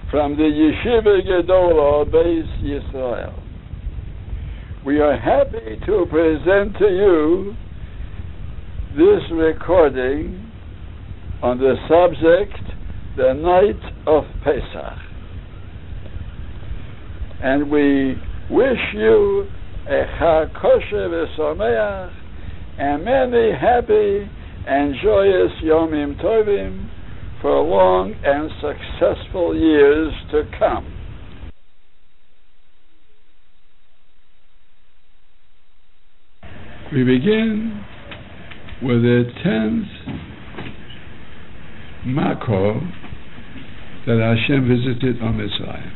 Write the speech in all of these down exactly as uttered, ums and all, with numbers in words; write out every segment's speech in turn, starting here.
from the Yeshiva Gedola Beis Yisrael. We are happy to present to you this recording on the subject, the night of Pesach. And we wish you a Chag Kosher v'Sameach and many happy and joyous Yomim Tovim for long and successful years to come. We begin with the tenth Makor that Hashem visited on Mitzrayim.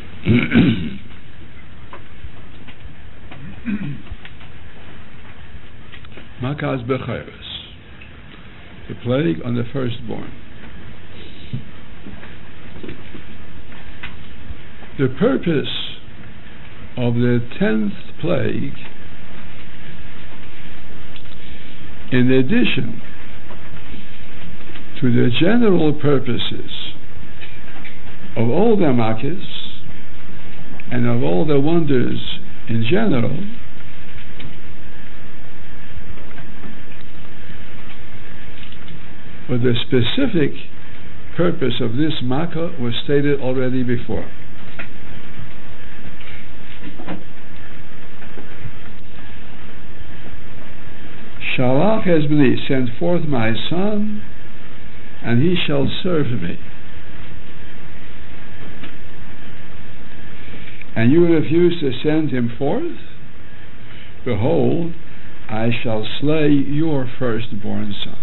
Makas Becheres, the plague on the firstborn. The purpose of the tenth plague, in addition to the general purposes of all the makas and of all the wonders in general, but the specific purpose of this makkah was stated already before. Shalach es b'ni, send forth my son, and he shall serve me. And you refuse to send him forth? Behold, I shall slay your firstborn son.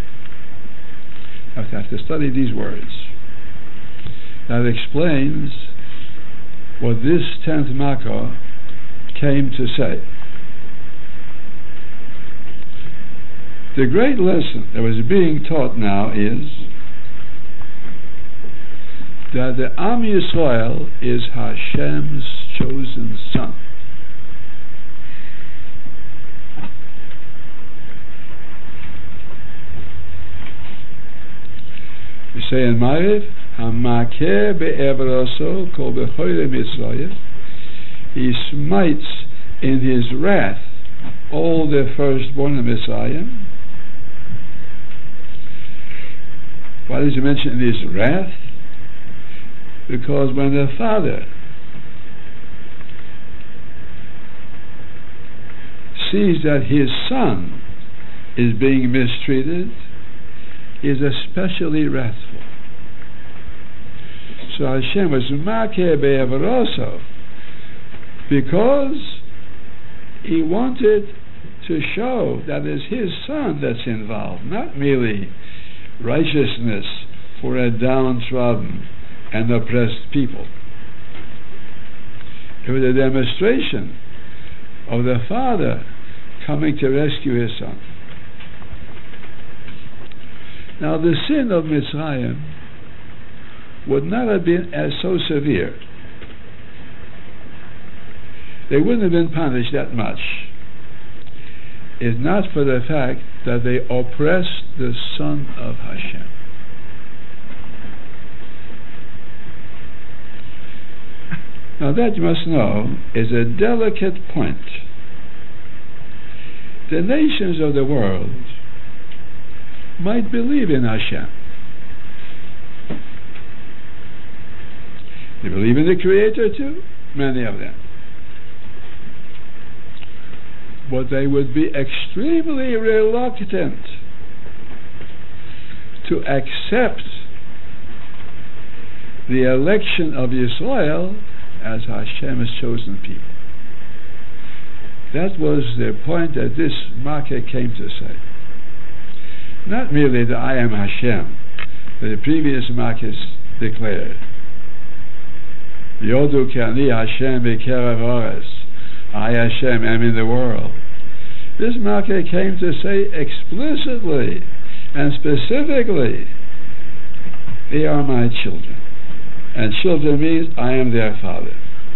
I have to study these words. That explains what this tenth Makkah came to say. The great lesson that was being taught now is that the Am Yisrael is Hashem's chosen son. We say in Ma'ariv, Hamakeh be'evraso kol b'choyle Mitzrayim, he smites in his wrath all the firstborn of Mitzrayim. Why does he mention his wrath? Because when the father sees that his son is being mistreated, he is especially wrathful. So Hashem was makeh be'evroso because he wanted to show that it's his son that's involved, not merely righteousness for a downtrodden and oppressed people. It was a demonstration of the father coming to rescue his son. Now the sin of Mitzrayim would not have been as so severe. They wouldn't have been punished that much if not for the fact that they oppressed the Son of Hashem. Now that, you must know, is a delicate point. The nations of the world might believe in Hashem. They believe in the Creator too, many of them. But they would be extremely reluctant to accept the election of Israel as Hashem's chosen people. That was the point that this Makkah came to say. Not merely that I am Hashem, that the previous Makkahs declared. Yodu ki ani Hashem b'kerev haaretz, I Hashem am in the world. This Makkah came to say explicitly and specifically, they are my children. And children means I am their father.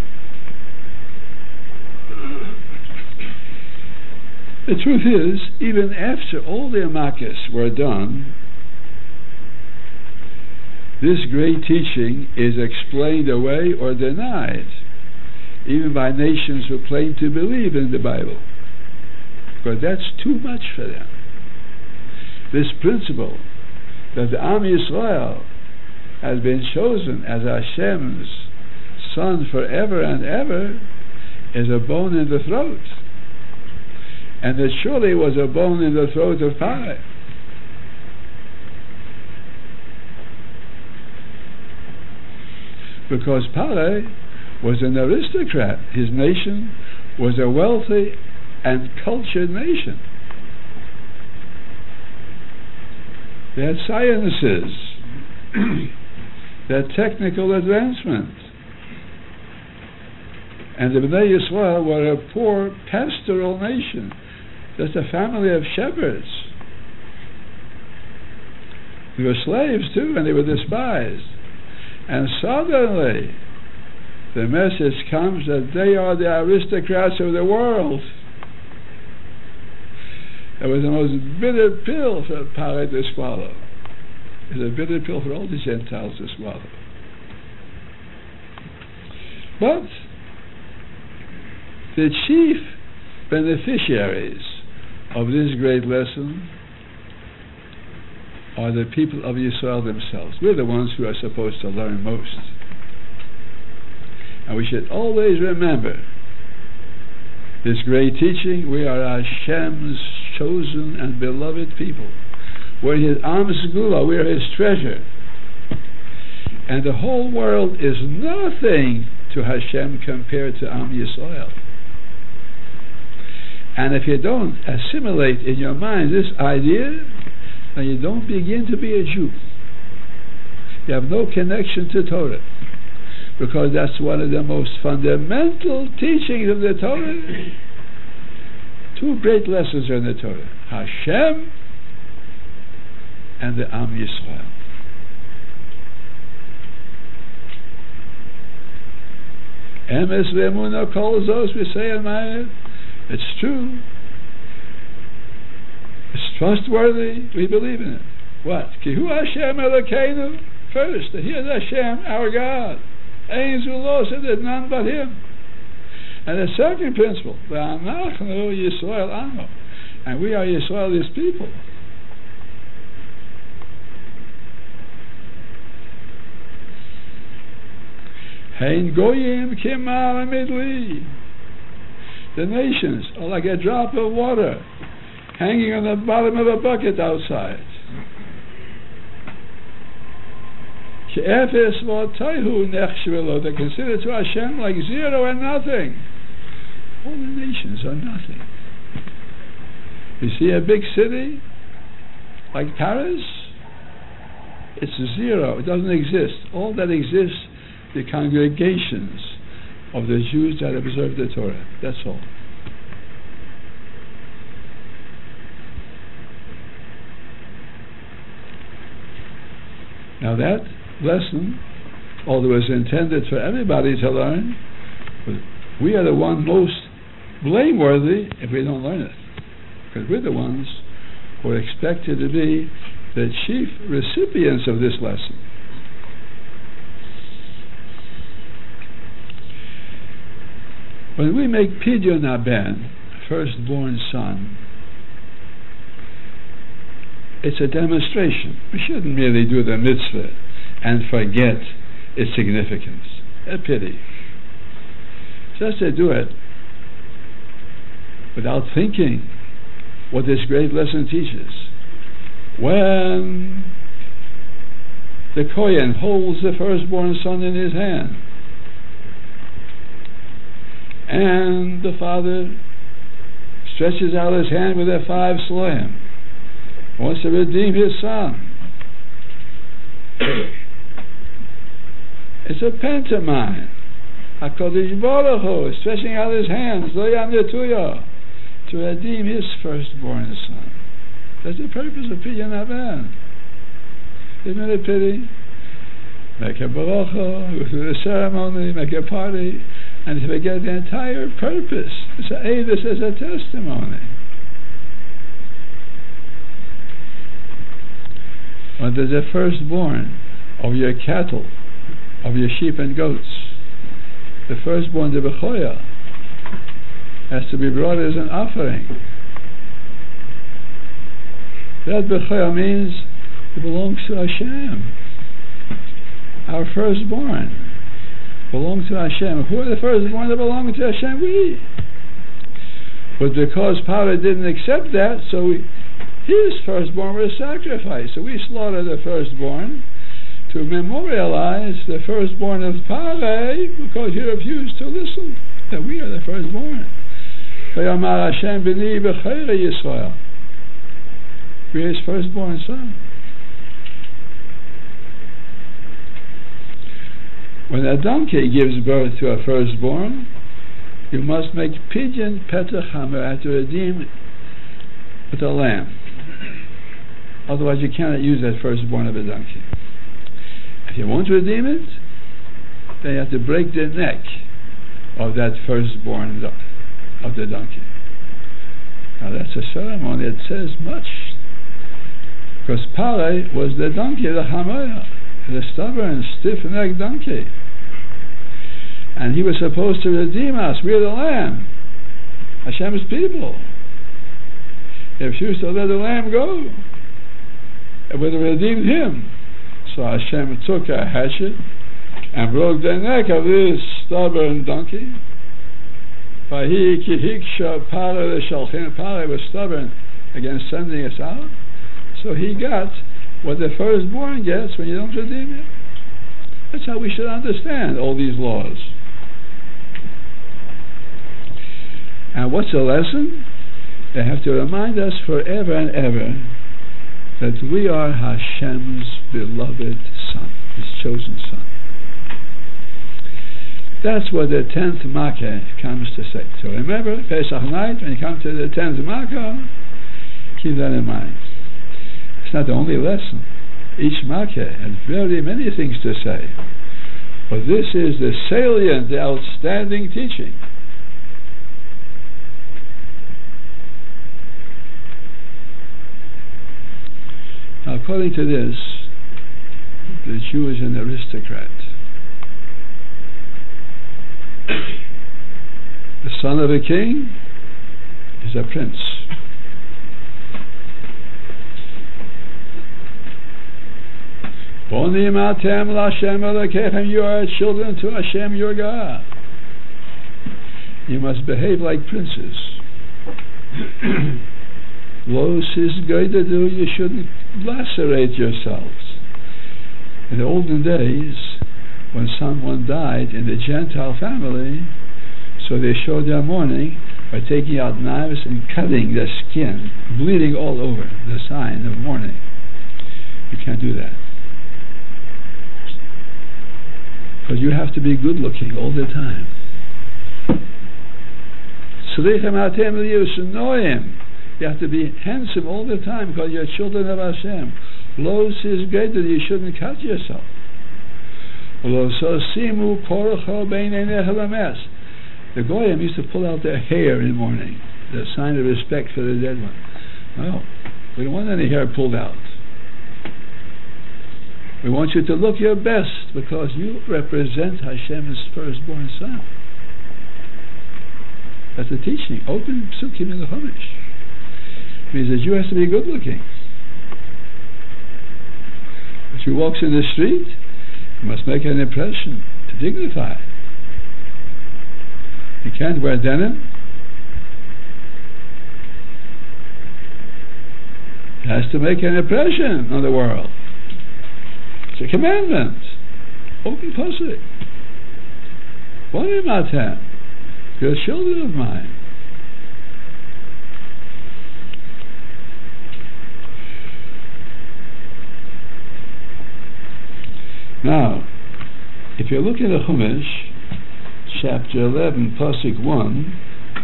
The truth is, even after all their makkahs were done, this great teaching is explained away or denied, even by nations who claim to believe in the Bible, because that's too much for them. This principle that the Am Yisrael has been chosen as Hashem's son forever and ever is a bone in the throat, and it surely was a bone in the throat of Pare. Because Pare was an aristocrat. His nation was a wealthy and cultured nation. They had sciences, they had technical advancement. And the Bnei Yisrael were a poor pastoral nation, just a family of shepherds. They were slaves too, and they were despised. And suddenly, the message comes that they are the aristocrats of the world. It was the most bitter pill for Pare to swallow. It was a bitter pill for all the Gentiles to swallow. But the chief beneficiaries of this great lesson are the people of Yisrael themselves. We're the ones who are supposed to learn most. And we should always remember this great teaching. We are Hashem's chosen and beloved people. We're His Am Segula, we are His treasure. And the whole world is nothing to Hashem compared to Am Yisrael. And if you don't assimilate in your mind this idea, then you don't begin to be a Jew. You have no connection to Torah, because that's one of the most fundamental teachings of the Torah. Two great lessons are in the Torah: Hashem and the Am Yisrael. Emes ve'emunah kol zos, we say in Ma'ariv. It's true. It's trustworthy. We believe in it. What? Ki hu Hashem Elokeinu. First, He is Hashem, our God. Ein zulo, so there's none but Him. And the second principle, V'anachnu Yisrael Amo, and we are Yisrael, His people. Hein goyim kimar midli. The nations are like a drop of water hanging on the bottom of a bucket outside. They're considered to Hashem like zero and nothing. All the nations are nothing. You see a big city like Paris? It's zero. It doesn't exist. All that exists, the congregations of the Jews that observe the Torah. That's all. Now that lesson, although it's intended for everybody to learn, we are the one most blameworthy if we don't learn it, because we're the ones who are expected to be the chief recipients of this lesson. When we make Pidyon Haben, firstborn son, it's a demonstration. We shouldn't merely do the mitzvah and forget its significance. A pity. Just to do it without thinking what this great lesson teaches. When the Kohen holds the firstborn son in his hand, and the father stretches out his hand with the five slayim, wants to redeem his son. It's a pantomime. HaKadosh Baruch Hu is stretching out his hands, Lo Yamyetuya, to redeem his firstborn son. That's the purpose of Pidyon Haben. Isn't it a pity? Make a baracha, go through the ceremony, make a party, and forget the entire purpose. It's a Eidos as a testimony. When there's a firstborn, of your cattle, of your sheep and goats. The firstborn, the Bechoya, has to be brought as an offering. That Bechoya means it belongs to Hashem. Our firstborn belongs to Hashem. Who are the firstborn that belong to Hashem? We. But because Paro didn't accept that, so we, his firstborn was sacrificed. So we slaughter the firstborn to memorialize the firstborn of Paro because he refused to listen, that we are the firstborn. Vayamar Hashem b'ni b'chayre Yisrael. We are his firstborn son. When a donkey gives birth to a firstborn, you must make pidyon petach hamer to redeem with a lamb. Otherwise you cannot use that firstborn of a donkey. If you want to redeem it, then you have to break the neck of that firstborn of the donkey. Now that's a ceremony that says much. Because Paro was the donkey, the Hamoya, the stubborn, stiff-necked donkey. And he was supposed to redeem us. We are the lamb, Hashem's people. If he was to let the lamb go, it would have redeemed him. So Hashem took a hatchet and broke the neck of this stubborn donkey. Vahi ki hiksha Paro l'shalchin. Paro was stubborn against sending us out. So he got what the firstborn gets when you don't redeem it. That's how we should understand all these laws. And what's the lesson? They have to remind us forever and ever that we are Hashem's beloved son, his chosen son. That's what the tenth Makkah comes to say. So remember, Pesach night, when you come to the tenth Makkah, keep that in mind. It's not the only lesson. Each Makkah has very many things to say. But this is the salient, the outstanding teaching. Now, according to this, the Jew is an aristocrat. The son of a king is a prince. Bonim atem l'Hashem Elokechem, you are children to Hashem your God. You must behave like princes. Lo sis goydadu, you shouldn't lacerate yourselves. In the olden days, when someone died in the Gentile family, so they showed their mourning by taking out knives and cutting the skin, bleeding all over, the sign of mourning. You can't do that. Because you have to be good looking all the time. You have to be handsome all the time because you're children of Hashem. Lo sis greater, you shouldn't cut yourself. Lo so simu korocho beinenecha lames. The Goyim used to pull out their hair in the morning, the sign of respect for the dead one. No, we don't want any hair pulled out. We want you to look your best because you represent Hashem's firstborn son. That's the teaching. Open psukim in the Chumash. It means that you have to be good looking. If you walks in the street, you must make an impression to dignify. You can't wear denim. It has to make an impression on the world. It's a commandment. Open pasuk. Bonim atem, you're children of mine. Now, if you look at the Chumash, chapter eleven, pasuk one,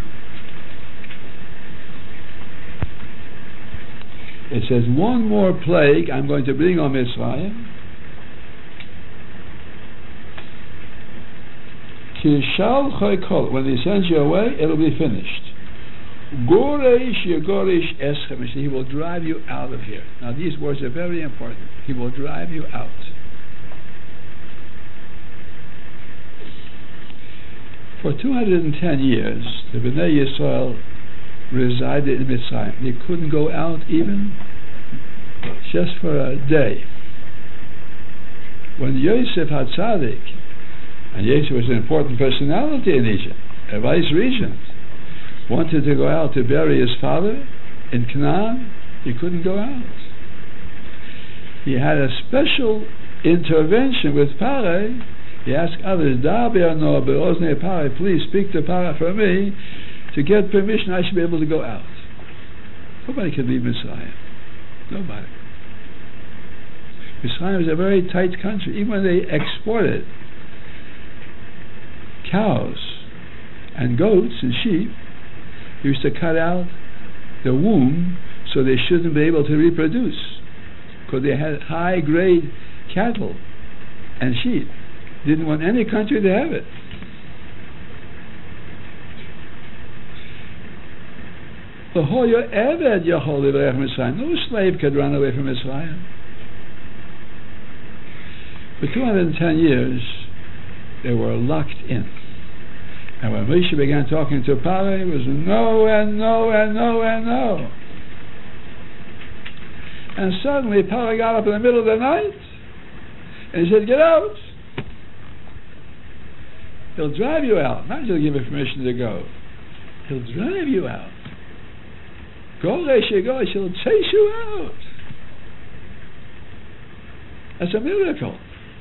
it says, one more plague I'm going to bring on Mitzrayim. When he sends you away, it'll be finished. Gorish Yegorish Eschem, he will drive you out of here. Now these words are very important. He will drive you out. For two hundred ten years, the Bnei Yisrael resided in Mitzrayim. They couldn't go out even just for a day. When Yosef HaTzadik, and Yosef was an important personality in Egypt, a vice regent, wanted to go out to bury his father in Canaan, he couldn't go out. He had a special intervention with Parah. He asked others, please speak to Parah for me. To get permission, I should be able to go out. Nobody could leave Mitzrayim. Nobody. Mitzrayim was a very tight country. Even when they exported cows and goats and sheep, they used to cut out the womb so they shouldn't be able to reproduce, because they had high-grade cattle and sheep. Didn't want any country to have it. No slave could run away from Mitzrayim. For two hundred ten years, they were locked in. And when Moshe began talking to Parah, it was no and no and no and no. And suddenly Parah got up in the middle of the night and he said, get out. He'll drive you out. Not just give you permission to go. He'll drive you out. Go where she goes, she'll chase you out. That's a miracle.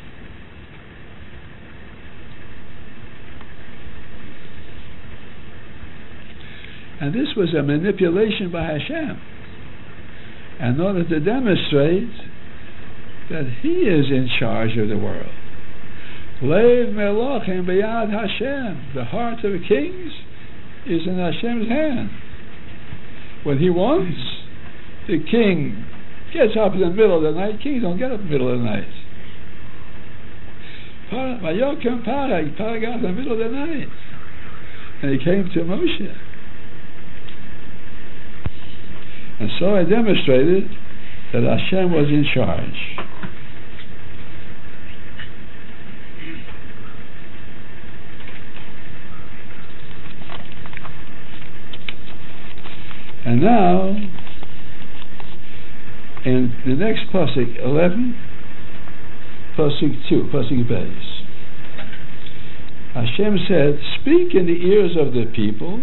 And this was a manipulation by Hashem in order to demonstrate that He is in charge of the world. Lev Melachim b'yad Hashem. The heart of kings is in Hashem's hand. When He wants, the king gets up in the middle of the night. Kings don't get up in the middle of the night. Vayokem Parah, Parah got up in the middle of the night, and he came to Moshe. And so I demonstrated that Hashem was in charge. And now, in the next pasuk, eleven, pasuk two, pasuk Beis, Hashem said, speak in the ears of the people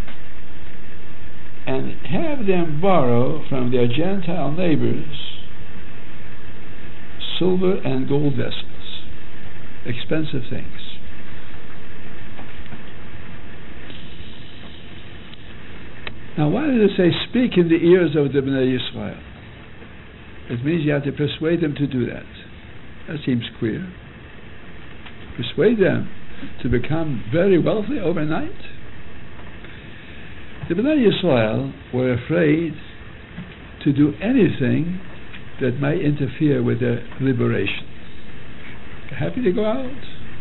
and have them borrow from their Gentile neighbors silver and gold vessels, expensive things. Now, why did it say, speak in the ears of the Bnei Yisrael? It means you have to persuade them to do that. That seems clear. Persuade them to become very wealthy overnight. The Bnei Yisrael were afraid to do anything that might interfere with their liberation. They're happy to go out.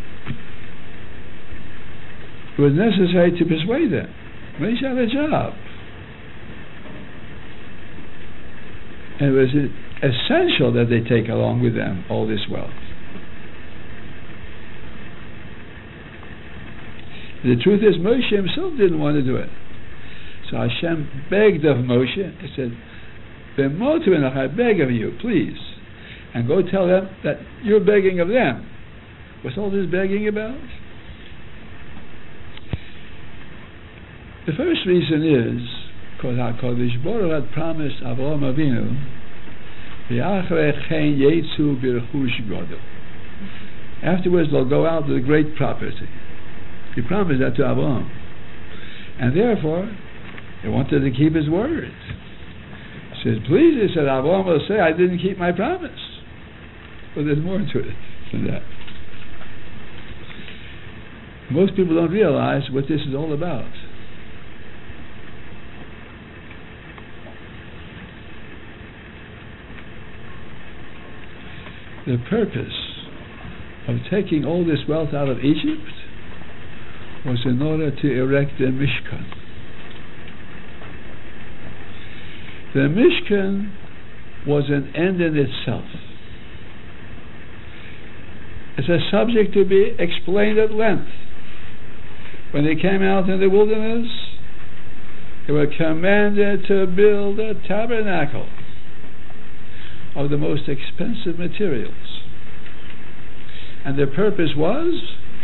It was necessary to persuade them. Moshe had a job. And it was essential that they take along with them all this wealth. The truth is, Moshe himself didn't want to do it. So Hashem begged of Moshe. He said, I beg of you, please. And go tell them that you're begging of them. What's all this begging about? The first reason is because HaKadosh Baruch had promised Avraham Avinu, afterwards they'll go out with a great property. He promised that to Avraham. And therefore, he wanted to keep his word. He says, please, he said, Avraham will say, I didn't keep my promise. But there's more to it than that. Most people don't realize what this is all about. The purpose of taking all this wealth out of Egypt was in order to erect the Mishkan. The Mishkan was an end in itself. It's a subject to be explained at length. when they came out in the wilderness, they were commanded to build a tabernacle of the most expensive materials. And the purpose was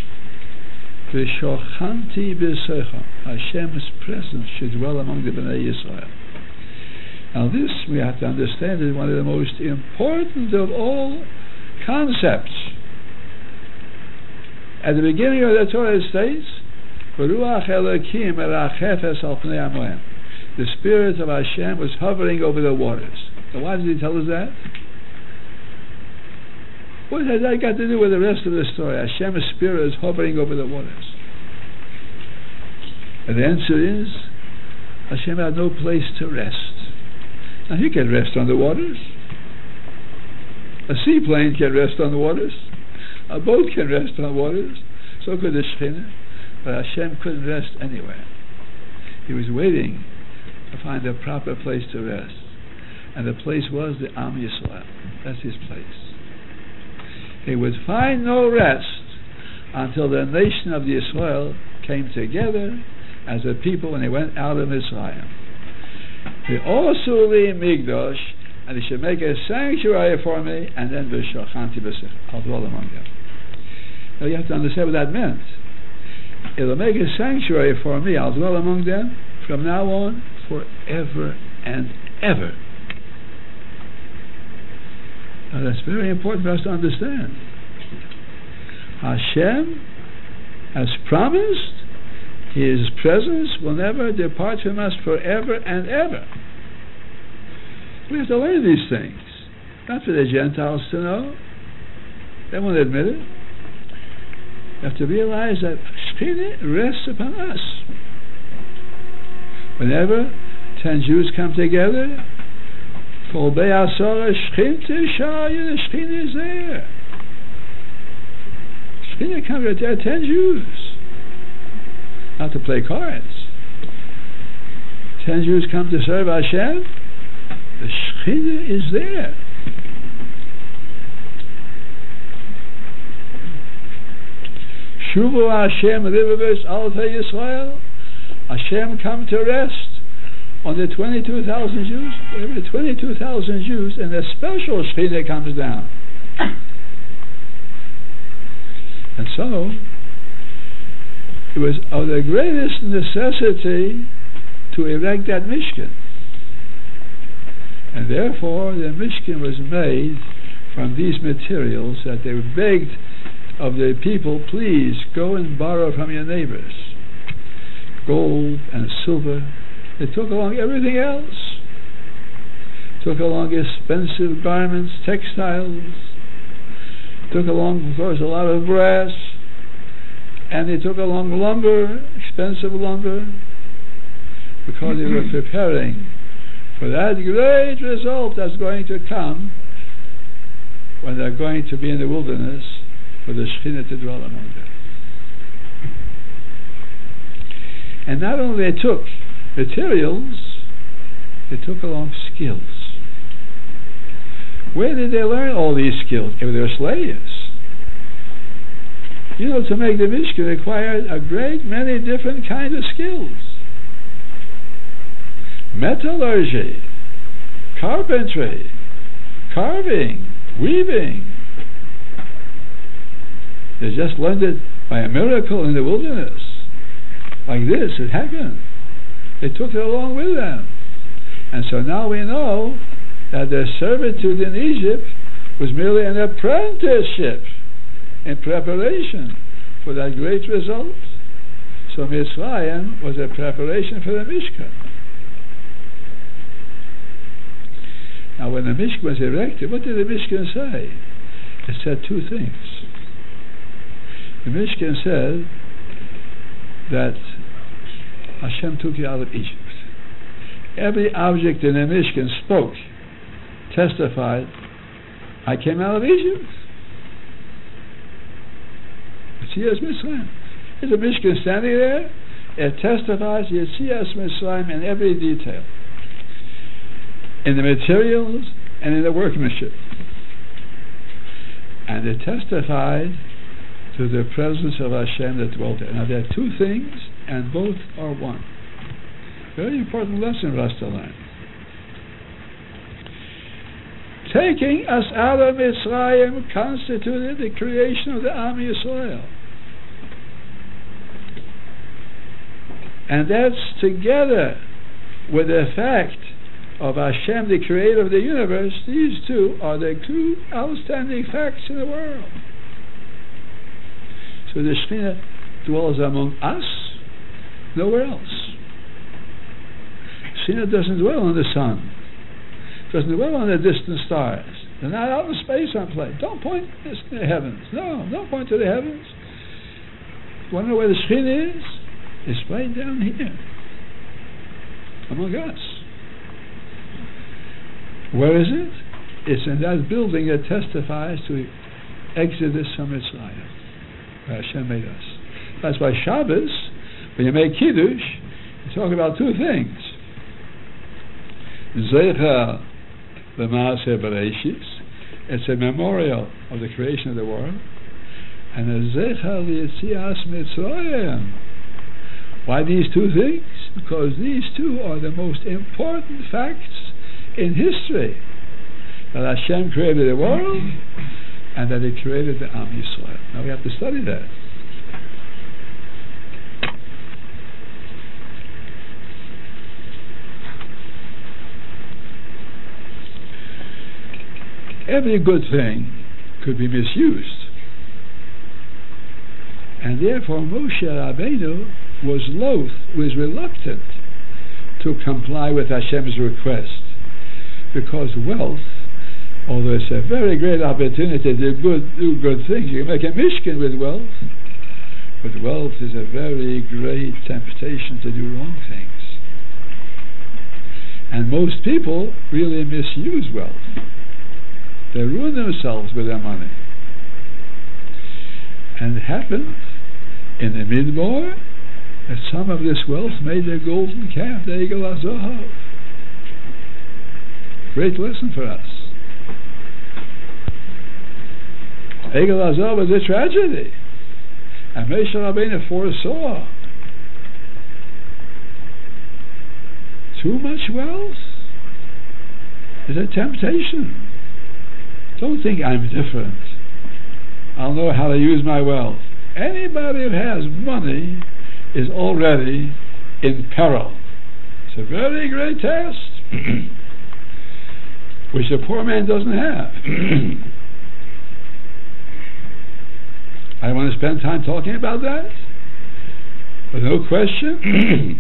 V'shochanti b'secha, Hashem's presence should dwell among the Bnei Yisrael. Now this, we have to understand, is one of the most important of all concepts. At the beginning of the Torah it states, V'ruach Elokim erachefes al pnei hamayim. The Spirit of Hashem was hovering over the waters. So why did he tell us that? What has that got to do with the rest of the story? Hashem's Spirit is hovering over the waters. And the answer is, Hashem had no place to rest. Now he can rest on the waters. A seaplane can rest on the waters. A boat can rest on the waters. So could the Shekhinah. But Hashem couldn't rest anywhere. He was waiting to find a proper place to rest. And the place was the Am Yisrael. That's his place. He would find no rest until the nation of the Israel came together as a people when they went out of Mitzrayim. The Osuli Migdosh, and he should make a sanctuary for me, and then V'shochanti b'secha, I'll dwell among them. Now you have to understand what that meant. It'll make a sanctuary for me, I'll dwell among them from now on forever and ever. Now that's very important for us to understand. Hashem has promised His presence will never depart from us forever and ever. We have to learn these things, not for the Gentiles to know. They won't admit it. You have to realize that Shekhinah rests upon us. Whenever ten Jews come together, Kol Be'asara Shekhinah Shaya, the Shekhinah is there. Shekhinah comes right there, ten Jews. Not to play cards. Ten Jews come to serve Hashem, the Shekhinah is there. Shuvu Hashem Rivavos Alta Yisrael. Hashem come to rest on the twenty-two thousand Jews. Every twenty-two thousand Jews, and a special Shekhinah comes down. And so, it was of the greatest necessity to erect that Mishkan. And therefore, the Mishkan was made from these materials that they begged of the people, please go and borrow from your neighbors. Gold and silver. They took along everything else. Took along expensive garments, textiles. Took along, of course, a lot of brass. And they took along lumber, expensive lumber, because they were preparing for that great result that's going to come when they're going to be in the wilderness for the Shekhinah to dwell among them. And not only they took materials, they took along skills. Where did they learn all these skills? They were slaves. You know, to make the Mishkan required a great many different kinds of skills. Metallurgy, carpentry, carving, weaving. They just learned it by a miracle in the wilderness. Like this, it happened. They took it along with them. And so now we know that their servitude in Egypt was merely an apprenticeship in preparation for that great result. So Mitzrayim was a preparation for the Mishkan. Now when the Mishkan was erected, what did the Mishkan say? It said two things. The Mishkan said that Hashem took you out of Egypt. Every object in the Mishkan spoke, testified, I came out of Egypt. Yetzias Mitzrayim. There's a Mishkan standing there. It testifies Yetzias Mitzrayim in every detail, in the materials and in the workmanship. And it testified to the presence of Hashem that dwelt there. Now there are two things, and both are one. Very important lesson for us to learn. Taking us out of Mitzrayim constituted the creation of the Am Yisrael. And that's together with the fact of Hashem, the creator of the universe. These two are the two outstanding facts in the world. So the Shekhinah dwells among us, nowhere else. Shekhinah doesn't dwell on the sun, doesn't dwell on the distant stars. They're not out in space on play. Don't point to the heavens. No, don't point to the heavens. You want to know where the Shekhinah is? It's right down here, among us. Where is it? It's in that building that testifies to Exodus from Mitzrayim, where Hashem made us. That's why Shabbos, when you make Kiddush, you talk about two things. Zecher L'Maaseh Bereshis, it's a memorial of the creation of the world, and a Zecher L'Yetzias Mitzrayim. Why these two things? Because these two are the most important facts in history. That Hashem created the world, and that He created the Am Yisrael. Now we have to study that. Every good thing could be misused, and therefore Moshe Rabbeinu was loath, was reluctant to comply with Hashem's request, because wealth, although it's a very great opportunity to do good, do good things, you can make a mishkan with wealth, but wealth is a very great temptation to do wrong things. And most people really misuse wealth. They ruin themselves with their money. And it happened in the Midbar that some of this wealth made their golden calf, the Egel HaZohav. Great lesson for us. Egel HaZohav was a tragedy, and Moshe Rabbeinu foresaw too much wealth is a temptation. Don't think I'm different. I'll know how to use my wealth. Anybody who has money is already in peril. It's a very great test, which the poor man doesn't have. I don't want to spend time talking about that, but no question.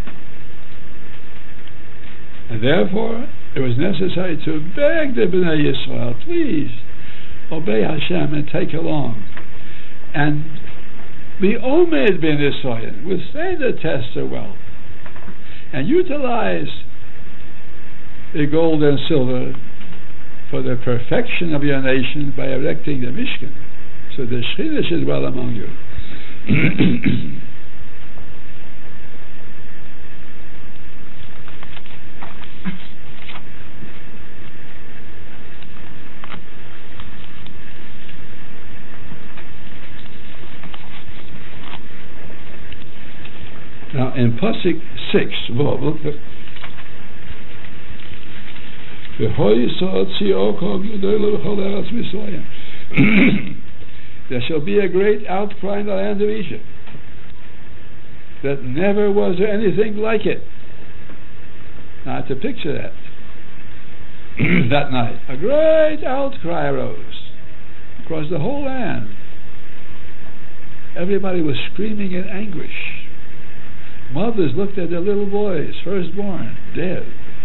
And therefore, it was necessary to beg the Bnei Yisrael, please obey Hashem and take along, and be Omed Ben Yisrael, withstand the test of wealth, and utilize the gold and silver for the perfection of your nation by erecting the Mishkan, so the Shekhinah should dwell among you. Now in Pasuk six, well, look at there shall be a great outcry in the land of Egypt, that never was there anything like it. Now to picture that. That night, a great outcry arose across the whole land. Everybody was screaming in anguish. Mothers looked at their little boys, firstborn, dead.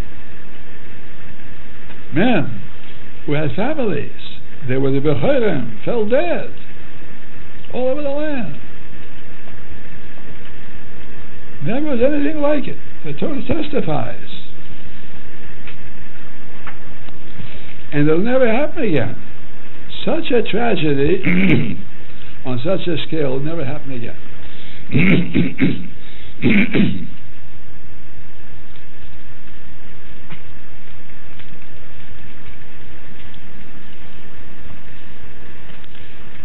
Men who had families, they were the Bechorim, fell dead all over the land. Never was anything like it. The Torah testifies. And it'll never happen again. Such a tragedy on such a scale will never happen again.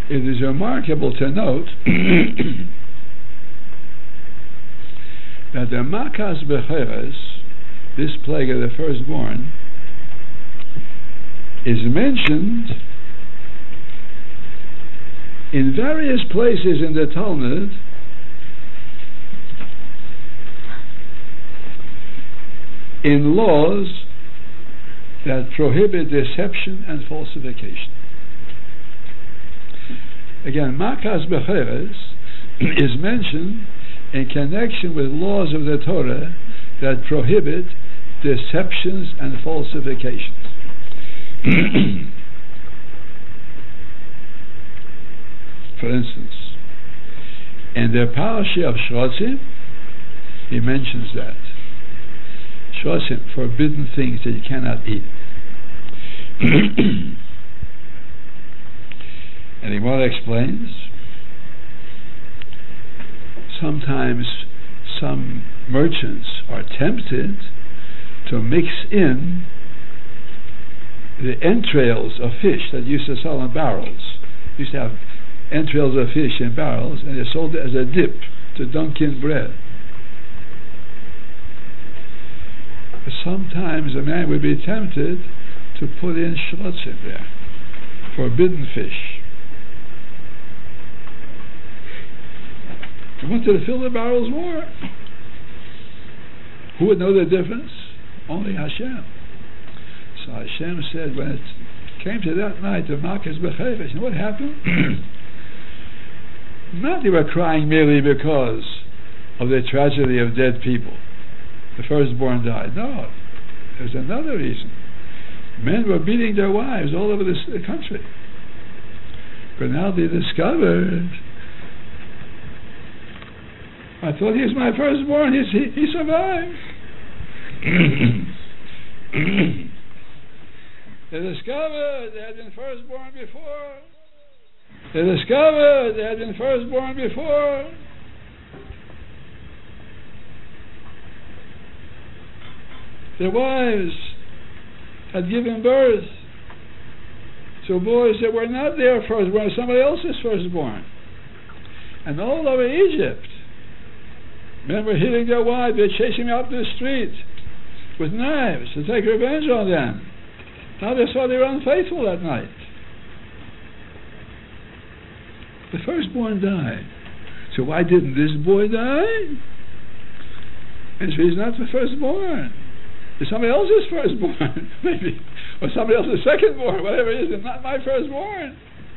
It is remarkable to note that the Makas Becheres, this plague of the firstborn, is mentioned in various places in the Talmud in laws that prohibit deception and falsification. Again, Makas Becheres is mentioned in connection with laws of the Torah that prohibit deceptions and falsifications. For instance, in the parasha of Shrotzim, he mentions that. Shrotzim, forbidden things that you cannot eat. And the Gemara explains, sometimes some merchants are tempted to mix in the entrails of fish that used to sell in barrels. Used to have entrails of fish in barrels, and they sold it as a dip to dunk in bread. But sometimes a man would be tempted to put in shlotzim there, forbidden fish. He wanted to fill the barrels more. Who would know the difference? Only Hashem. So Hashem said, when it came to that night of Makas Becheres, you know what happened? Not they were crying merely because of the tragedy of dead people. The firstborn died. No, there's another reason. Men were beating their wives all over this, the country. But now they discovered, I thought he was my firstborn. He's, he, he survived. They discovered they had been firstborn before. They discovered they had been firstborn before. Their wives had given birth to boys that were not their firstborn, somebody else's firstborn. And all over Egypt, men were hitting their wives, they're chasing them out the street with knives to take revenge on them. Now they saw they were unfaithful that night. The firstborn died. So why didn't this boy die? And so he's not the firstborn. It's somebody else's firstborn, maybe. Or somebody else's secondborn, whatever it is, it's not my firstborn.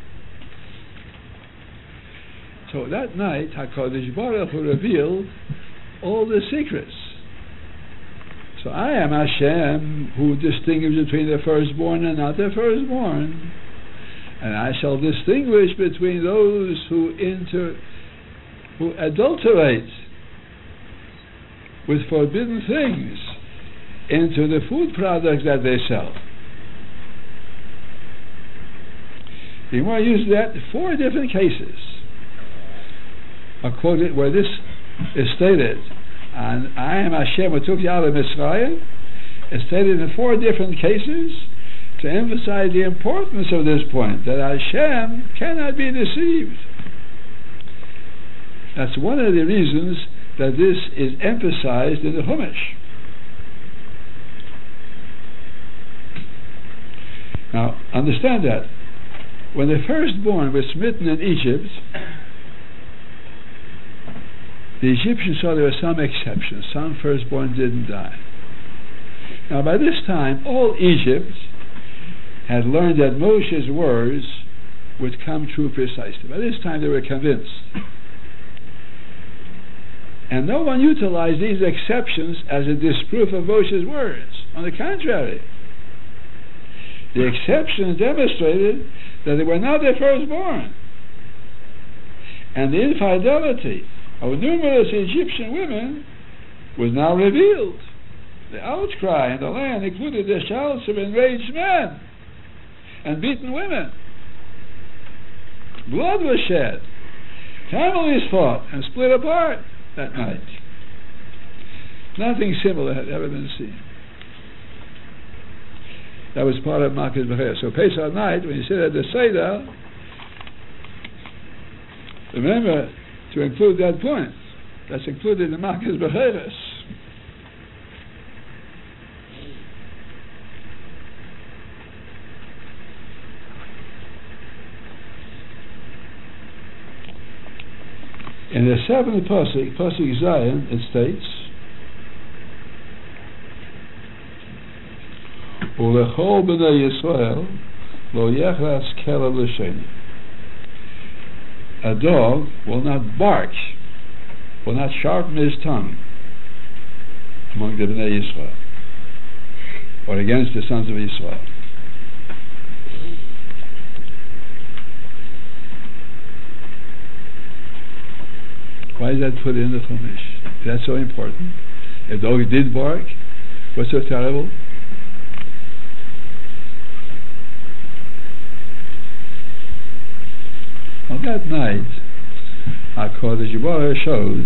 So that night, HaKadosh Baruch Hu revealed all the secrets. So I am Hashem, who distinguishes between the firstborn and not the firstborn. And I shall distinguish between those who inter, who adulterate with forbidden things into the food products that they sell. You want to use that in four different cases. I quote it where this is stated, and I am Hashem who took you out of Mitzrayim. It's stated in four different cases to emphasize the importance of this point, that Hashem cannot be deceived. That's one of the reasons that this is emphasized in the Chumash. Now, understand that when the firstborn was smitten in Egypt, the Egyptians saw there were some exceptions. Some firstborn didn't die. Now, by this time, all Egypt had learned that Moshe's words would come true precisely. By this time, they were convinced. And no one utilized these exceptions as a disproof of Moshe's words. On the contrary, the exceptions demonstrated that they were not their firstborn. And the infidelity of numerous Egyptian women was now revealed. The outcry in the land included the shouts of enraged men and beaten women. Blood was shed. Families fought and split apart that night. Nothing similar had ever been seen. That was part of Makas Becheres. So Pesach night, when you sit at the Seder, Remember to include that point. That's included in Makkah's Becheres. In the seventh pasuk, pasuk Zion, it states, "Ulechol b'nei Yisrael lo yechras kelev l'sheni." A dog will not bark, will not sharpen his tongue among the b'nei Yisrael, or against the sons of Yisrael. Why is that put in the Chumash? Is that so important? If dogs did bark, what's so terrible? On that night, HaKadosh Baruch Hu shows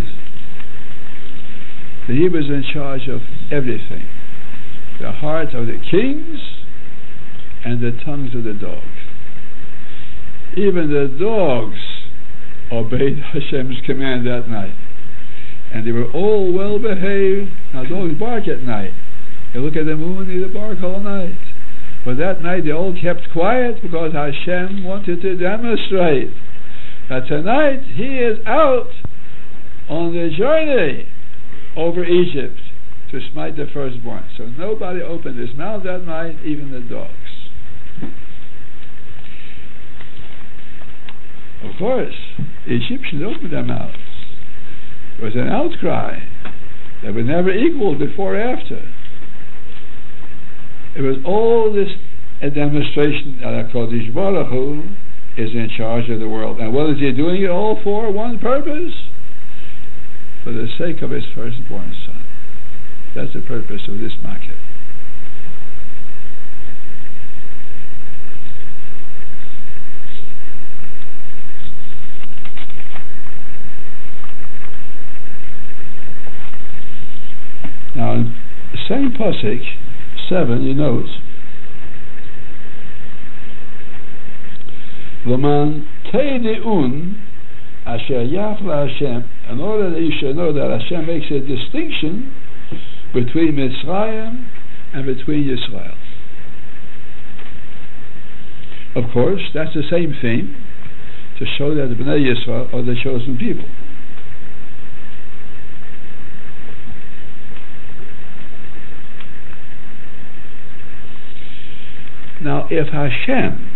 that he was in charge of everything. The hearts of the kings and the tongues of the dogs. Even the dogs obeyed Hashem's command that night, and they were all well behaved. Now dogs bark at night. You look at the moon, they bark all night. But that night they all kept quiet because Hashem wanted to demonstrate that tonight He is out on the journey over Egypt to smite the firstborn. So nobody opened his mouth that night, even the dogs. Of course, the Egyptians opened their mouths. There was an outcry that was never equaled before or after. It was all this a demonstration that HaKadosh Baruch Hu is in charge of the world. And what is He doing it all for? One purpose? For the sake of His firstborn son. That's the purpose of this Makkah. Now, in the same pasuk seven, you note, L'man teideun asher yafla Hashem, in order that you should know that Hashem makes a distinction between Mitzrayim and between Yisrael. Of course, that's the same thing, to show that the Bnei Yisrael are the chosen people. Now, if Hashem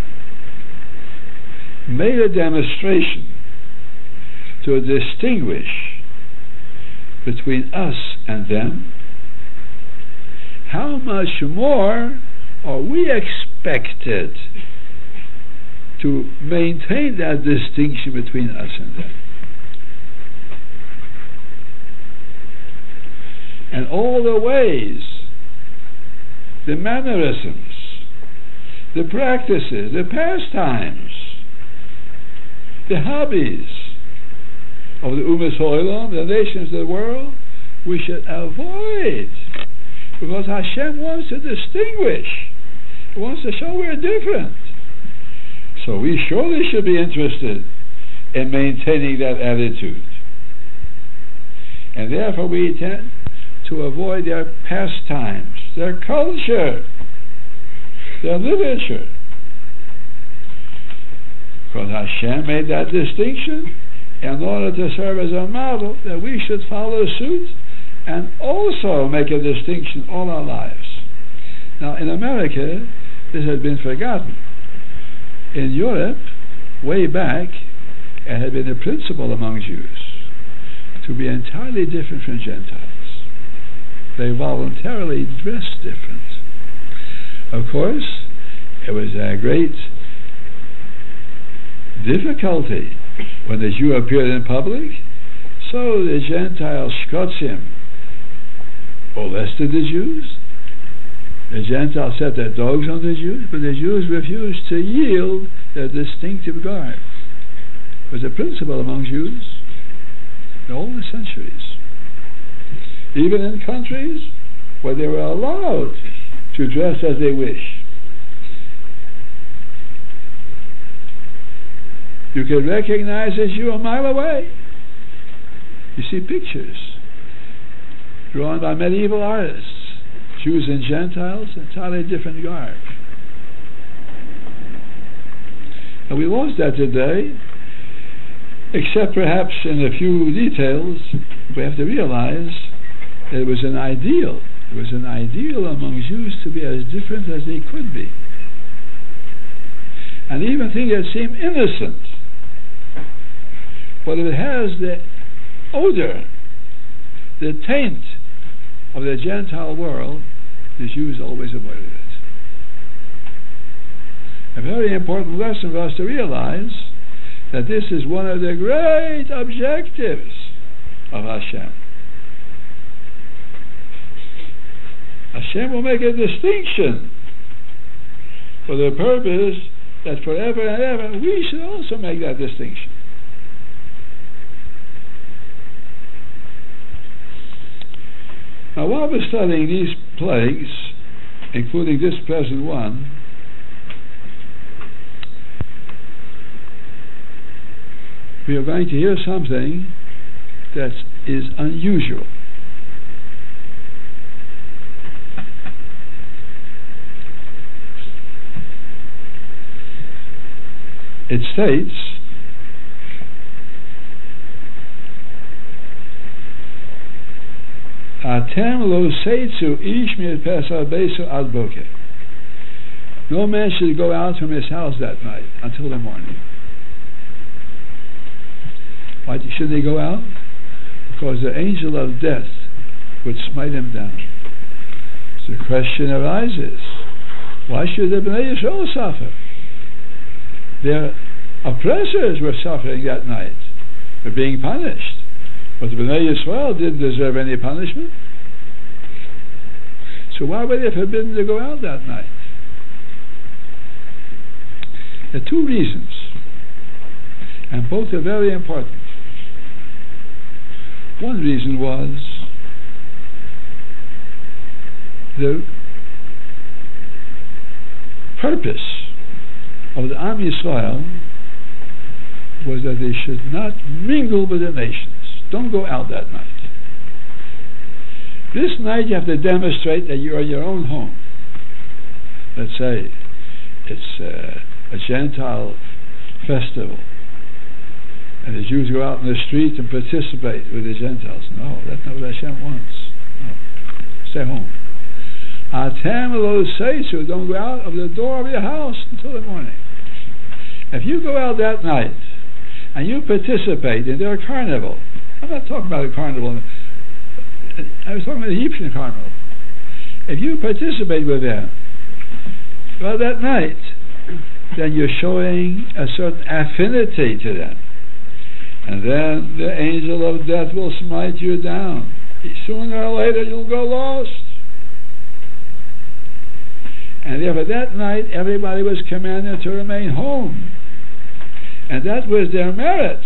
made a demonstration to distinguish between us and them, how much more are we expected to maintain that distinction between us and them? And all the ways, the mannerisms, the practices, the pastimes, the hobbies of the Umas Ha'olam, the nations of the world, we should avoid, because Hashem wants to distinguish. He wants to show we're different. So we surely should be interested in maintaining that attitude. And therefore we tend to avoid their pastimes, their culture, their literature. Because Hashem made that distinction in order to serve as a model that we should follow suit and also make a distinction all our lives. Now in America, this has been forgotten. In Europe, way back, it had been a principle among Jews to be entirely different from Gentiles. They voluntarily dressed different. Of course, it was a great difficulty when the Jew appeared in public, so the Gentile Shkotzim molested the Jews. The Gentiles set their dogs on the Jews, but the Jews refused to yield their distinctive garb. It was a principle among Jews in all the centuries. Even in countries where they were allowed to dress as they wish. You can recognize as you a mile away. You see pictures drawn by medieval artists, Jews and Gentiles, entirely different garb. And we lost that today, except perhaps in a few details. We have to realize that it was an ideal. It was an ideal among Jews to be as different as they could be. And even things that seem innocent, but if it has the odor, the taint of the Gentile world, the Jews always avoided it. A very important lesson for us to realize that this is one of the great objectives of Hashem. Hashem will make a distinction for the purpose that forever and ever we should also make that distinction. Now, while we're studying these plagues, including this present one, we are going to hear something that is unusual. It states, Atem lo seitzu ish mirpesa besu ad boker. No man should go out from his house that night until the morning. Why shouldn't he go out? Because the angel of death would smite him down. So the question arises, why should the Bnei Yisrael suffer? Their oppressors were suffering that night, were being punished. But the Bnei Yisrael didn't deserve any punishment. So why were they forbidden to go out that night? There are two reasons, and both are very important. One reason was the purpose of the Am Yisrael was that they should not mingle with the nations. Don't go out that night. This night you have to demonstrate that you are in your own home. Let's say it's uh, a Gentile festival, and the Jews go out in the street and participate with the Gentiles. No, that's not what Hashem wants. No. Stay home. Atem lo seitzu, don't go out of the door of your house until the morning. If you go out that night and you participate in their carnival, I'm not talking about a carnival, I was talking about the Egyptian carnival. If you participate with them, well, that night, then you're showing a certain affinity to them. And then the angel of death will smite you down. Sooner or later you'll go lost. And therefore that night everybody was commanded to remain home. And that was their merit.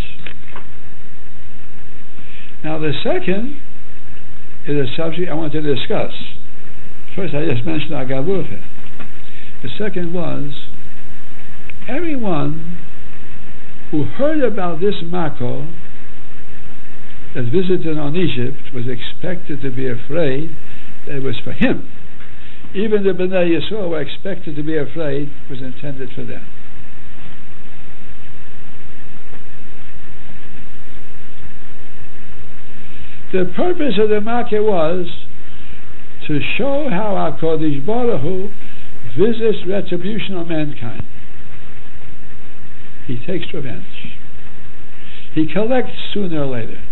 Now the second is a subject I want to discuss. First I just mentioned Agavurta. The second was, everyone who heard about this Mako that visited on Egypt was expected to be afraid that it was for him. Even the Bnei Yisrael were expected to be afraid it was intended for them. The purpose of the Makkah was to show how HaKadosh Baruch Hu visits retribution on mankind. He takes revenge. He collects sooner or later.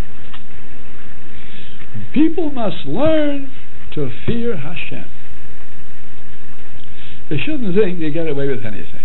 People must learn to fear Hashem. They shouldn't think they get away with anything.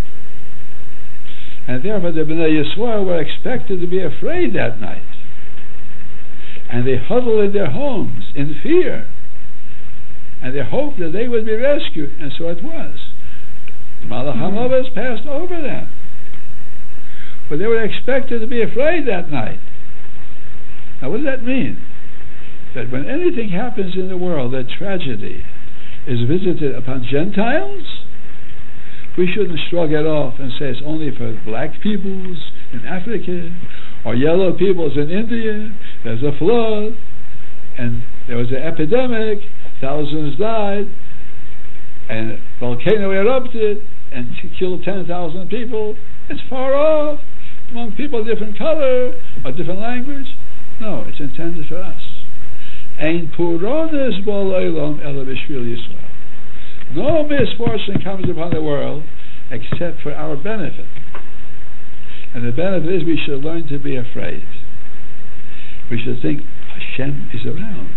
And therefore the Bnei Yisrael were expected to be afraid that night. And they huddled in their homes in fear. And they hoped that they would be rescued. And so it was. Malach HaMavet passed over them. But they were expected to be afraid that night. Now what does that mean? That when anything happens in the world, that tragedy is visited upon Gentiles, We shouldn't shrug it off and say it's only for black peoples in Africa or yellow peoples in India. There's a flood and there was an epidemic, thousands died, and a volcano erupted and killed ten thousand people. It's far off among people of different color or different language. No, it's intended for us. Ein purones b'olam ela b'shvil Yisrael. No misfortune comes upon the world except for our benefit. And the benefit is we should learn to be afraid. We should think Hashem is around.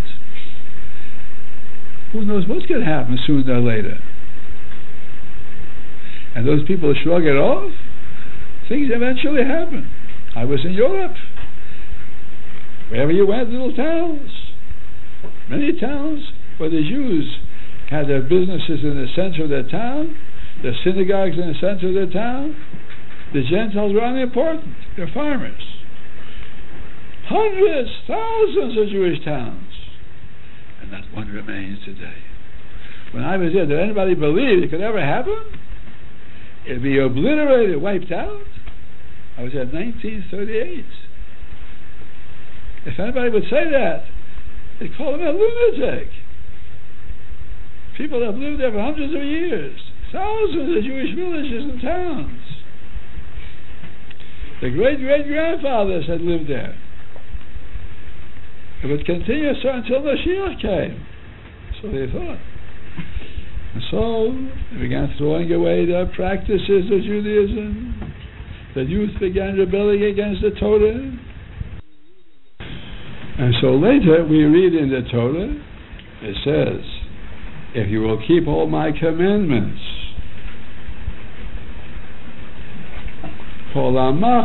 Who knows what's going to happen sooner or later? And those people shrug it off. Things eventually happen. I was in Europe. Wherever you went, little towns. Many towns where the Jews had their businesses in the center of their town, their synagogues in the center of their town. The Gentiles were unimportant. They're farmers. Hundreds, thousands of Jewish towns. And not one remains today. When I was there, did anybody believe it could ever happen? It'd be obliterated, wiped out. I was there in nineteen thirty-eight. If anybody would say that, they'd call him a lunatic. People have lived there for hundreds of years. Thousands of Jewish villages and towns. The great-great-grandfathers had lived there. It would continue so until Mashiach came. So they thought. And so they began throwing away their practices of Judaism. The youth began rebelling against the Torah. And so later we read in the Torah, it says, if you will keep all my commandments, all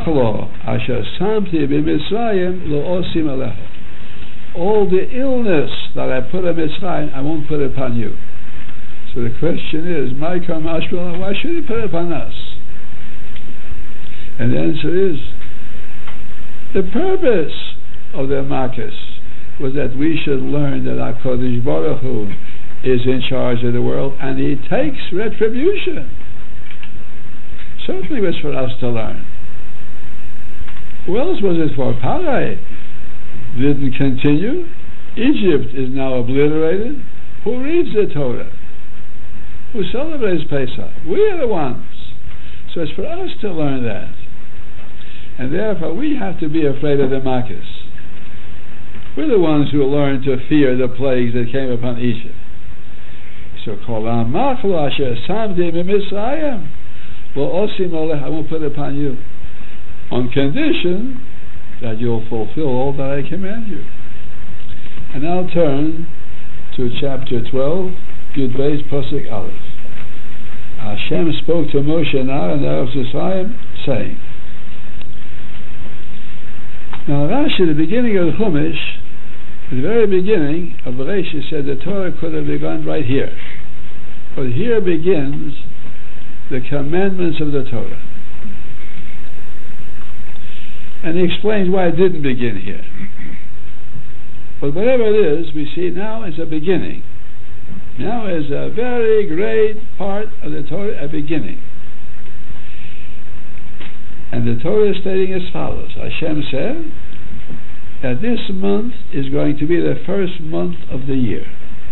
the illness that I put on Mitzrayim, I won't put upon you. So the question is, why should he put it upon us? And the answer is, the purpose of the Makkas was that we should learn that HaKadosh Baruch Hu is in charge of the world and he takes retribution. Certainly it was for us to learn. Who else was it for? Parai didn't continue. Egypt is now obliterated. Who reads the Torah? Who celebrates Pesach? We are the ones. So it's for us to learn that. And therefore we have to be afraid of the Makkas. We're the ones who learned to fear the plagues that came upon Egypt. So call on Machlo Asher Samdim Mitzrayim. Well, Osim Olech, I won't put it upon you, on condition that you'll fulfill all that I command you. And now turn to chapter twelve, Yud Beis Pasuk Aleph. Hashem spoke to Moshe and Aaron, the Eretz Yisrael, saying. Now Rashi, the beginning of the Chumash, at the very beginning of Bereshit, said the Torah could have begun right here. But here begins the commandments of the Torah. And he explains why it didn't begin here. But whatever it is, we see now is a beginning. Now is a very great part of the Torah, a beginning. And the Torah is stating as follows. Hashem said that this month is going to be the first month of the year.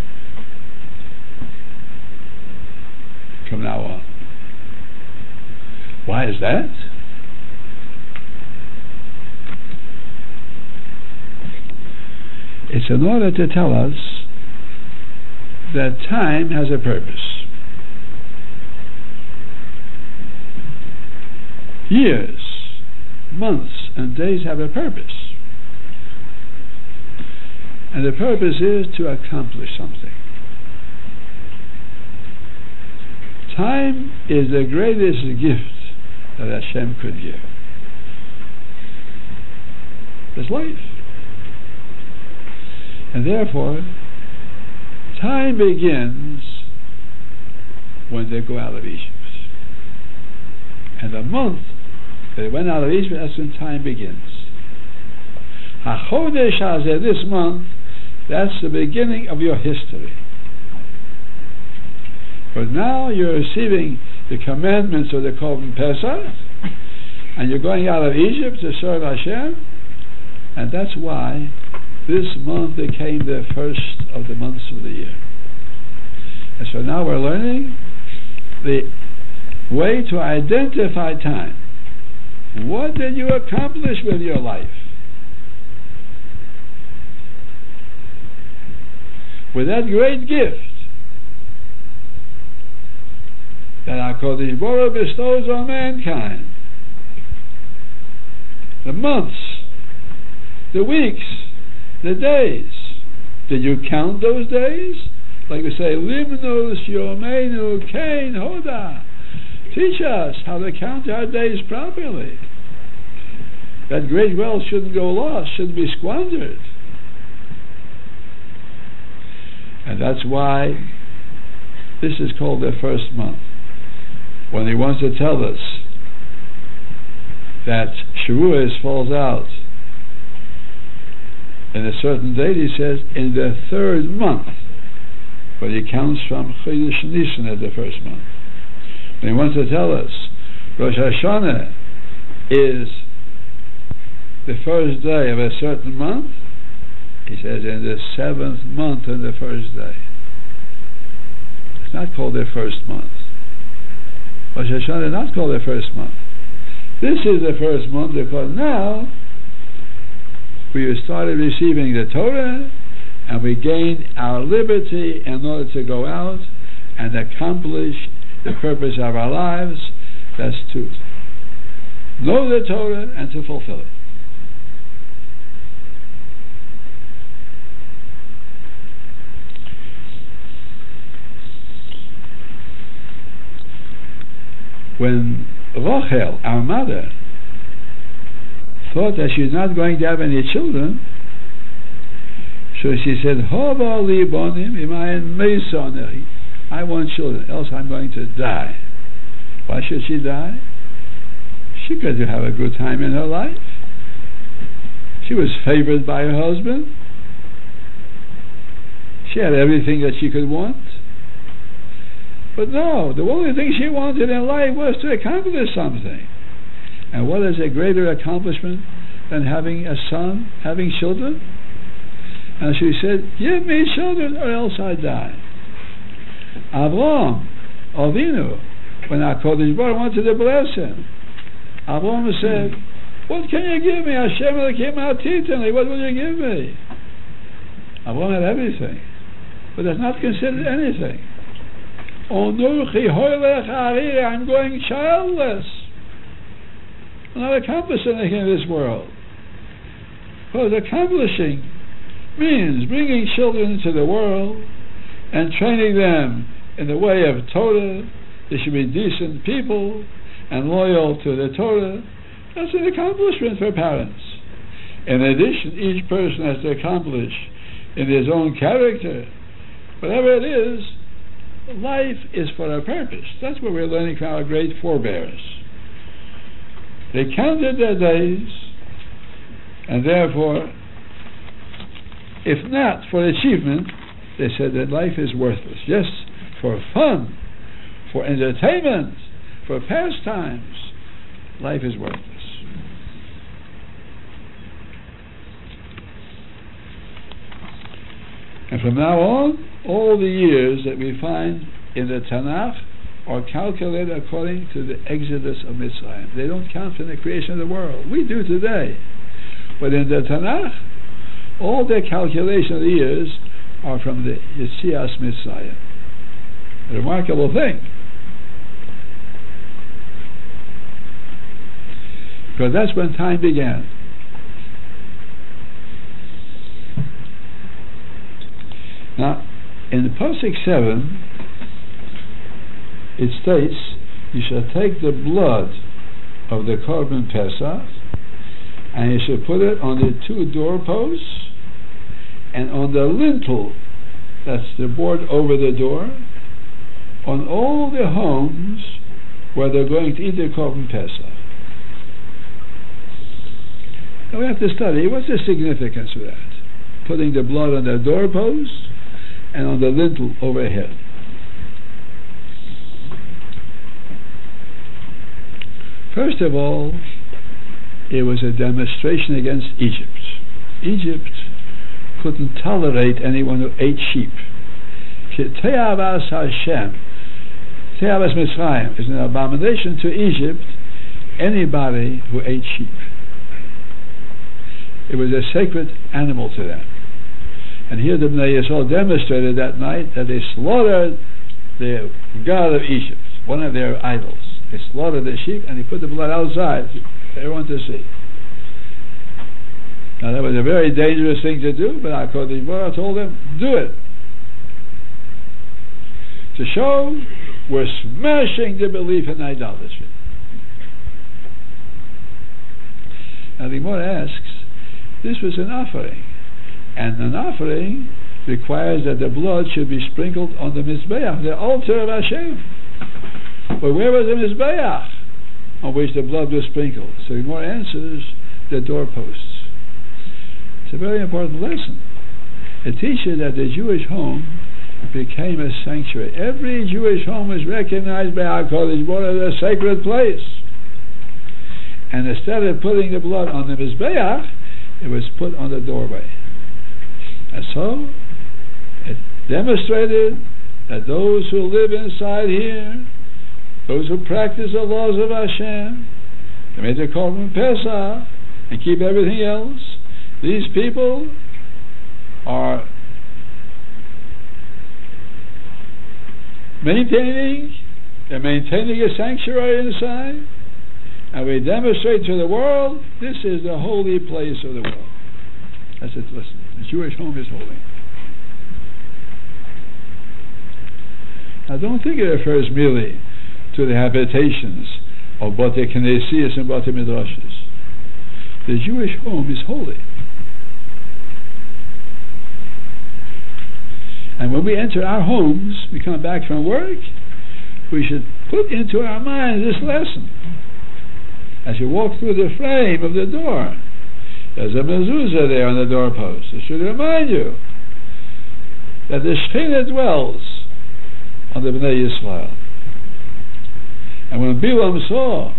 From now on. Why is that? It's in order to tell us that time has a purpose. Years, months, and days have a purpose. And the purpose is to accomplish something. Time is the greatest gift that Hashem could give. It's life. And therefore, time begins when they go out of Egypt. And the month they went out of Egypt, that's when time begins. HaChodesh Hazeh, this month, that's the beginning of your history. But now you're receiving the commandments of the Korban Pesach, and you're going out of Egypt to serve Hashem, and that's why this month became the first of the months of the year. And so now we're learning the way to identify time. What did you accomplish with your life? With that great gift that HaKadosh Baruch Hu bestows on mankind. The months, the weeks, the days. Did you count those days? Like we say, Limnus Yomeinu Kein Hoda. Teach us how to count our days properly. That great wealth shouldn't go lost, shouldn't be squandered. And that's why this is called the first month. When he wants to tell us that Shavuos falls out in a certain date, he says in the third month, but he counts from Chodesh Nisan as the first month. When he wants to tell us Rosh Hashanah is the first day of a certain month, he says in the seventh month on the first day. It's not called the first month. Rosh Hashanah is not called the first month. This is the first month because now we started receiving the Torah and we gained our liberty in order to go out and accomplish the purpose of our lives. That's to know the Torah and to fulfill it. When Rachel, our mother, thought that she's not going to have any children, so she said, I want children, else I'm going to die. Why should she die? She could have a good time in her life. She was favored by her husband. She had everything that she could want. But no, the only thing she wanted in life was to accomplish something. And what is a greater accomplishment than having a son, having children? And she said, give me children or else I die. Avraham, Avinu, when HaKadosh Baruch Hu wanted to bless him, Avraham said, what can you give me? Hashem Elokim Atitani, what will you give me? Avraham had everything, but that's not considered anything. I'm going childless. I'm not accomplishing anything in this world. Because accomplishing means bringing children into the world and training them in the way of Torah. They should be decent people and loyal to the Torah. That's an accomplishment for parents. In addition, each person has to accomplish in his own character. Whatever it is, life is for a purpose. That's what we're learning from our great forebears. They counted their days, and therefore, if not for achievement, they said that life is worthless. Just for fun, for entertainment, for pastimes, life is worthless. And from now on, all the years that we find in the Tanakh are calculated according to the Exodus of Mitzrayim. They don't count from the creation of the world. We do today. But in the Tanakh, all the calculation of the years are from the Yetzias Mitzrayim. A remarkable thing. Because that's when time began. Now, in the Pasuk seven, it states, you shall take the blood of the Korban Pesach, and you shall put it on the two doorposts, and on the lintel, that's the board over the door, on all the homes where they're going to eat the Korban Pesach. Now we have to study, what's the significance of that? Putting the blood on the doorpost, and on the lintel overhead. First of all, it was a demonstration against Egypt. Egypt couldn't tolerate anyone who ate sheep. Te'avas Hashem, Te'avas Mitzrayim, is an abomination to Egypt, anybody who ate sheep. It was a sacred animal to them. And here the Bnei Yisrael demonstrated that night that they slaughtered the god of Egypt, one of their idols. They slaughtered the sheep and they put the blood outside for everyone to see. Now that was a very dangerous thing to do, but HaKadosh Baruch Hu told them, do it. To show we're smashing the belief in idolatry. Now the Gemara asks, this was an offering, and an offering requires that the blood should be sprinkled on the Mizbeach, the altar of Hashem. But where was the Mizbeach on which the blood was sprinkled? So the Gemara answers, the doorposts. It's a very important lesson. It teaches that the Jewish home became a sanctuary. Every Jewish home was recognized by HaKadosh Baruch Hu as a sacred place. And instead of putting the blood on the Mizbeach, it was put on the doorway. And so, it demonstrated that those who live inside here, those who practice the laws of Hashem, they made the Korban Pesach and keep everything else, these people are maintaining, they're maintaining a sanctuary inside, and we demonstrate to the world, this is the holy place of the world. That's it, listen, the Jewish home is holy. Now don't think it refers merely to the habitations of Batei Knesses and Batei Midrashes. The Jewish home is holy. And when we enter our homes, we come back from work, we should put into our minds this lesson. As you walk through the frame of the door, there's a mezuzah there on the doorpost. It should remind you that the Shekhinah dwells on the Bnei Yisrael. And when Bilam saw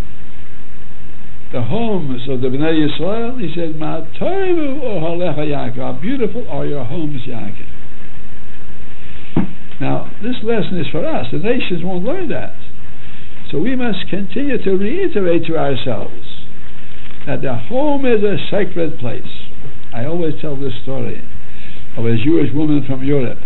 the homes of the Bnei Yisrael, he said, Ma toivu ohalecha Yaakov, how beautiful are your homes, Yaakov. Now, this lesson is for us. The nations won't learn that. So we must continue to reiterate to ourselves that the home is a sacred place. I always tell this story of a Jewish woman from Europe.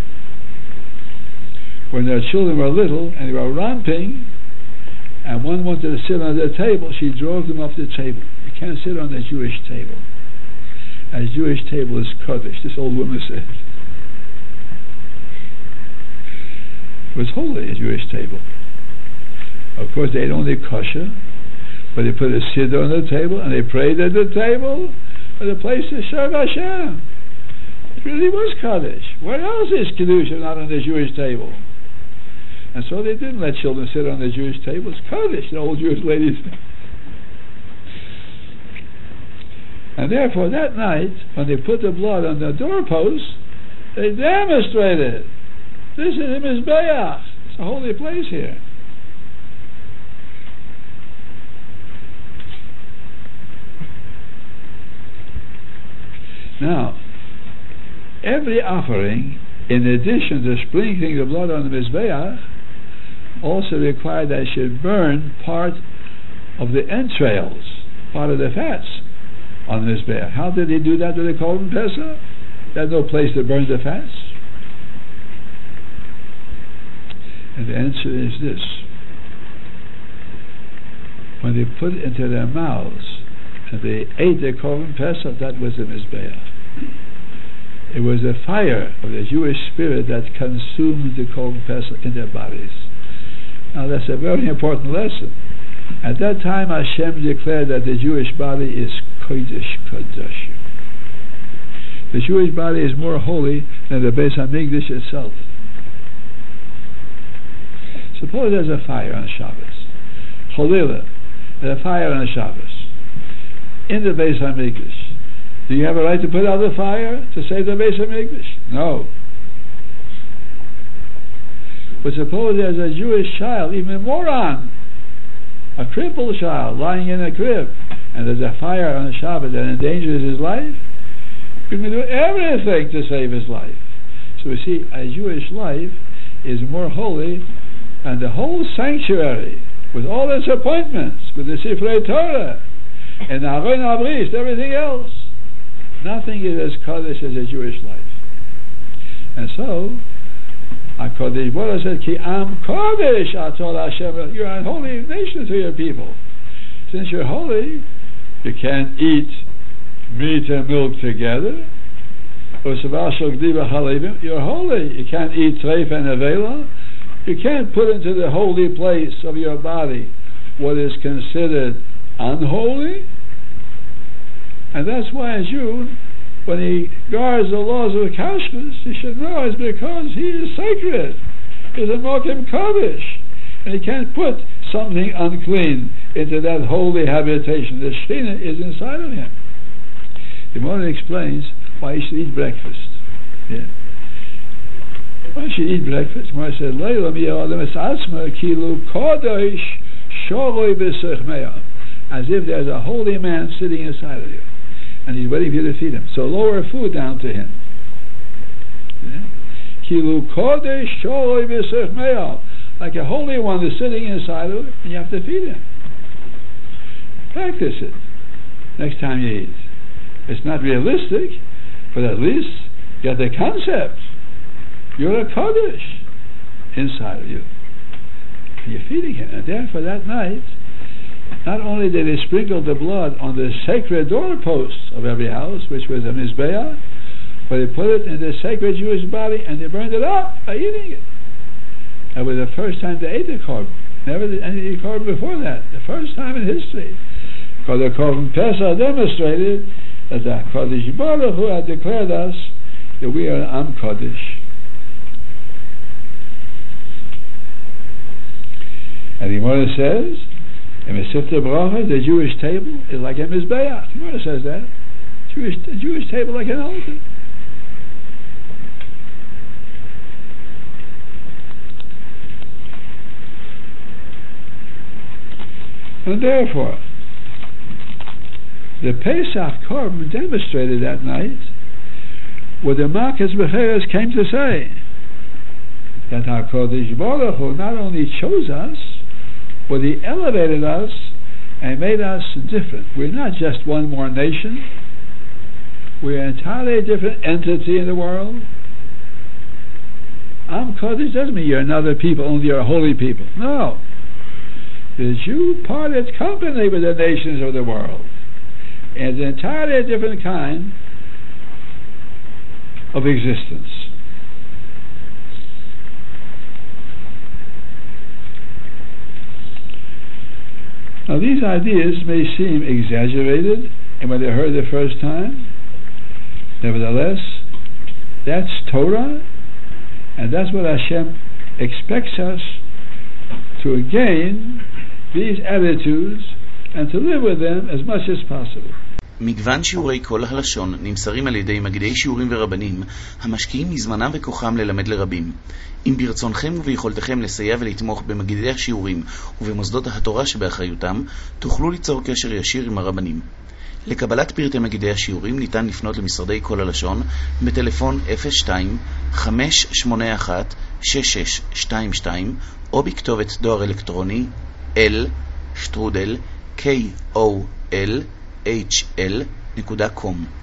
When their children were little and they were romping, and one wanted to sit on the table, she drove them off the table. You can't sit on the Jewish table. A Jewish table is kodesh, this old woman said. It was holy, a Jewish table. Of course, they ate only kosher, but they put a siddur on the table and they prayed at the table for the place to serve Hashem. It really was Kaddish. Where else is Kiddush if not on the Jewish table? And so they didn't let children sit on the Jewish table. It's Kaddish, the old Jewish ladies. And therefore, that night, when they put the blood on the doorpost, they demonstrated this is a Mizbeach. It's a holy place here. Now, every offering, in addition to sprinkling the blood on the Mizbeach, also required that it should burn part of the entrails, part of the fats on the Mizbeach. How did they do that with the Korban Pesach? There's no place to burn the fats. And the answer is this. When they put it into their mouths and they ate the Korban Pesach, that was the Mizbeach. It was the fire of the Jewish spirit that consumed the Korban Pesach in their bodies. Now that's a very important lesson. At that time Hashem declared that the Jewish body is Kodesh Kodesh. The Jewish body is more holy than the Beis HaMikdash itself. Suppose there's a fire on Shabbos. Cholila, there's a fire on Shabbos in the Beis HaMikdash. Do you have a right to put out the fire to save the Beis HaMikdash? No. But suppose there's a Jewish child, even a moron, a crippled child lying in a crib, and there's a fire on the Shabbat that endangers his life, you can do everything to save his life. So we see a Jewish life is more holy, and the whole sanctuary, with all its appointments, with the Sifrei Torah, and Aron Abris, everything else, nothing is as Kodesh as a Jewish life. And so, HaKadosh Baruch Hu said, Ki Am Kodesh Atol Hashem, you're a holy nation to your people. Since you're holy, you can't eat meat and milk together. You're holy. You can't eat treif and avela. You can't put into the holy place of your body what is considered unholy. And that's why a Jew, when he guards the laws of kashrus, he should know it's because he is sacred. He's a Mokim Kodesh. And he can't put something unclean into that holy habitation. The Shekhinah is inside of him. The Gemara explains why you should eat breakfast. Yeah. Why you should eat breakfast? The Gemara said, Leila mi adam es atzma kilu kodesh sholoi b'sechmeya, as if there's a holy man sitting inside of you, and he's waiting for you to feed him. So lower food down to him. Kilu kodesh sholoi b'sechmeya, like a holy one is sitting inside of you, and you have to feed him. Practice it next time you eat. It's not realistic, but at least you get the concept. You're a Kodesh inside of you. And you're feeding him. And therefore that night, not only did they sprinkle the blood on the sacred doorposts of every house, which was a Mizbeah, but they put it in the sacred Jewish body and they burned it up by eating it. That was the first time they ate the korban. Never did any korban before that. The first time in history. Because the korban Pesach demonstrated that the Kodesh Baruch Hu had declared us that we are Am Kodesh. And the Gemara says, in Mesivta Bracha, the Jewish table is like a Mizbeach. The Gemara says that. Jewish, the Jewish table like an altar. And therefore, the Pesach Korban demonstrated that night what the Malchus Becheres came to say, that HaKadosh Baruch Hu not only chose us, but He elevated us and made us different. We're not just one more nation. We're an entirely different entity in the world. Am Kodesh doesn't mean you're another people, only you're a holy people. No. The Jew parted company with the nations of the world. It's an entirely different kind of existence. Now these ideas may seem exaggerated, and when they're heard the first time, nevertheless, that's Torah, and that's what Hashem expects us to gain these attitudes and to live with them as much as possible. מגוון שיעורי כל הלשון נמסרים על ידי מגידי שיעורים ורבנים המשקיעים מזמנם וכוחם ללמד לרבים. אם ברצונכם וביכולתכם לסייע ולתמוך במגידי השיעורים ובמוסדות התורה שבאחריותם, תוכלו ליצור קשר ישיר עם הרבנים. לקבלת פרטי מגידי השיעורים ניתן לפנות למשרדי כל הלשון בטלפון אפס שתיים חמש שמונה אחת שש שש שתיים שתיים או בכתובת דואר אלקטרוני אל שטרודל קול אייץ' אל נקודה קום.